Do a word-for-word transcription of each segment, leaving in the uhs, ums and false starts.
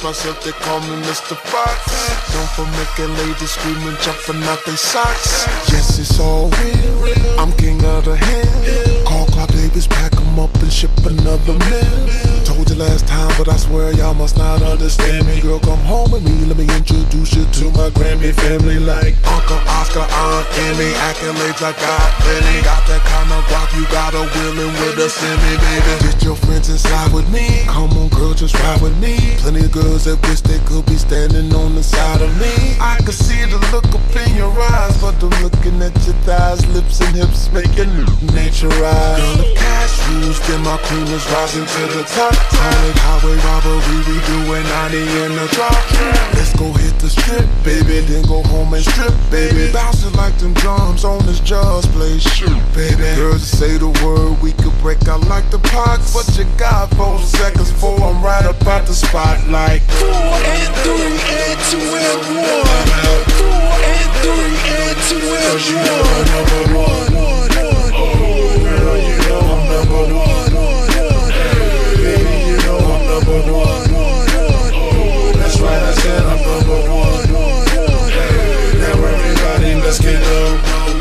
myself, they call me Mister Fox. Known for making ladies screaming, jumping out their socks. Yes, it's all real, I'm king of the hill. Call Clark Davis, pack them up and ship another meal. Told you last time, but I swear y'all must not understand me. Girl, come home with me, let me introduce you to my Grammy family. Like Uncle Oscar, Aunt Emmy, accolades I got plenty. Got that kind of guap, you got a willin' with a semi, baby. Get your friends and slide with me. Come on, girl, just ride with me. Plenty of girls that wish they could be standing on the side of me. I can see the look up in your eyes, but I'm looking at your thighs, lips and hips making nature rise. Girl, if cash rules, then my cream is rising to the top. Chronic highway robbery, we doing ninety in the drop. Let's go hit the strip, baby, then go home and strip, baby. Bounce it like them drums on this Jaws play, shoot, baby. Girls that say the word, we could break out like the pox. What you got, four seconds before I'm right up at the spotlight. Four and three and two and one. Four and three and two and one. You know I'm number one. Oh, girl, you know I'm number one. Baby, you know I'm number one. That's right, I said I'm number one. Now everybody, let's get up.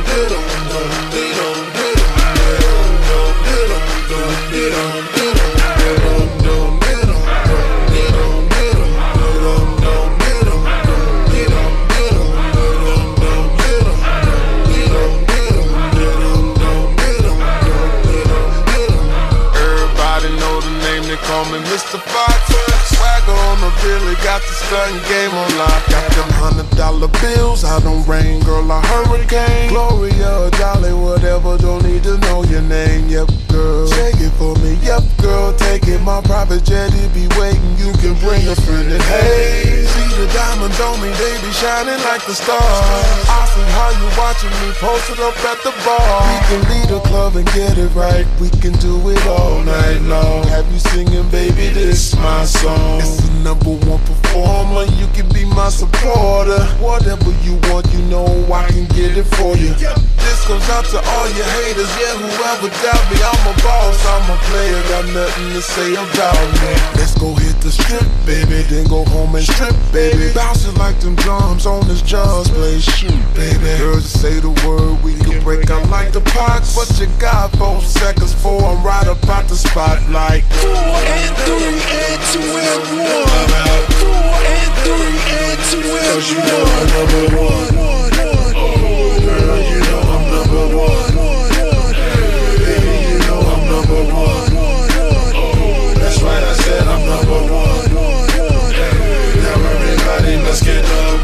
Call me Mister Fox. Swagger on the Billy, got the stunting game on lock. Got them hundred dollar bills, I don't rain, girl, a hurricane. Gloria, Dolly, whatever, don't need to know your name. Yep, girl, take it for me. Yep, girl, take it. My private jet, it be waiting. You can bring a friend and hey, see the diamonds on me, they be shining like the stars. I see how you watching me posted up at the bar. We can lead a club and get it right. We can do it all night long. Have you singing, baby, this my song. It's the number one performer, you can be my supporter. Whatever you want, you know I can get it for you. This goes out to all your haters, yeah, whoever doubt me. I'm a boss, I'm a player, got nothing to say about me. Let's go hit the strip, baby, then go home and strip, baby. Bounce it like them drums on this Jaws play, shoot, baby. Girls say the word, we can break out like the pox. What you got, four seconds before I'm right up at the spotlight. Four and three and two and one. Four and three and two and one. Cause you know I'm number one. Oh, girl, you know I'm number one. Baby, you know I'm number one. That's right, I said I'm number one. Now everybody, let's get up.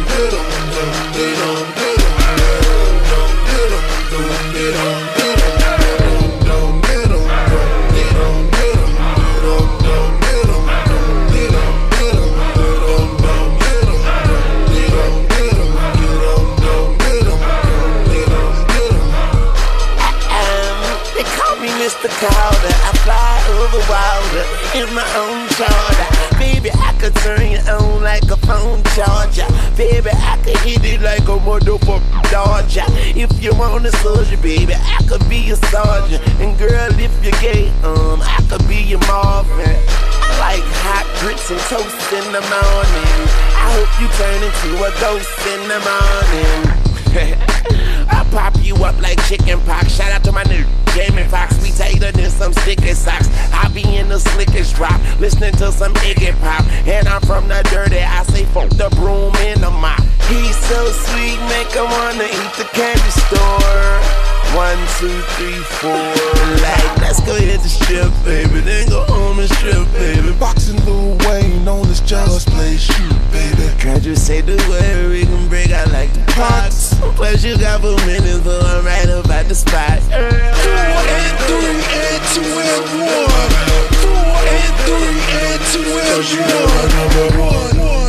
Mister Calder, I fly over water in my own charter. Baby, I could turn you on like a phone charger. Baby, I could hit it like a motherfucking dodger. If you want a soldier, baby, I could be your sergeant. And girl, if you're gay, um, I could be your Marvin. I like hot grits and toast in the morning. I hope you turn into a ghost in the morning. I pop you up like chicken pox. Shout out to my new Jamie Foxx. We tighter than some sticky socks. I be in the slickest drop, listening to some Iggy Pop. And I'm from the dirty, I say fuck the broom in the mop. He's so sweet, make him wanna eat the candy store. One, two, three, four. Like, let's go hit the strip, baby. Then go home and strip, baby. Boxing Lil Wayne on this Jaws play, shoot, baby. Can't you say the word, we can break out like the pots. Plus you got four minutes, but I'm right up at the spot. Four and three and two and one. Four and three and two and one. Cause you know I'm number one.